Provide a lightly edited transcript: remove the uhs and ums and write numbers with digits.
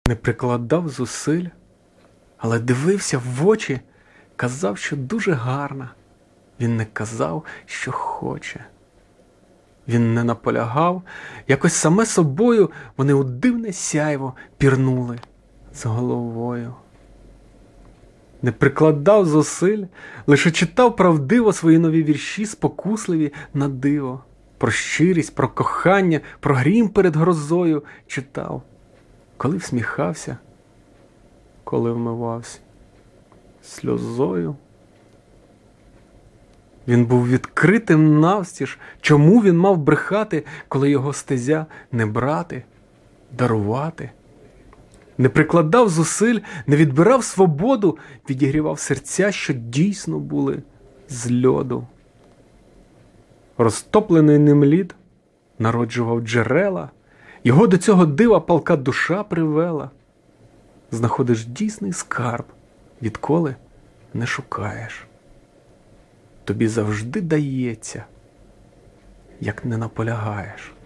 Не прикладав зусиль, але дивився в очі, казав, що дуже гарна. Він не казав, що хоче. Він не наполягав, якось саме собою вони у дивне сяйво пірнули з головою. Не прикладав зусиль, лише читав правдиво свої нові вірші, спокусливі на диво. Про щирість, про кохання, про грім перед грозою читав. Коли всміхався, коли вмивався сльозою. Він був відкритим навстіж. Чому він мав брехати, коли його стезя не брати, дарувати? Не прикладав зусиль, не відбирав свободу, відігрівав серця, що дійсно були з льоду. Розтоплений ним лід народжував джерела, його до цього дива палка душа привела. Знаходиш дійсний скарб, відколи не шукаєш. Тобі завжди дається, як не наполягаєш.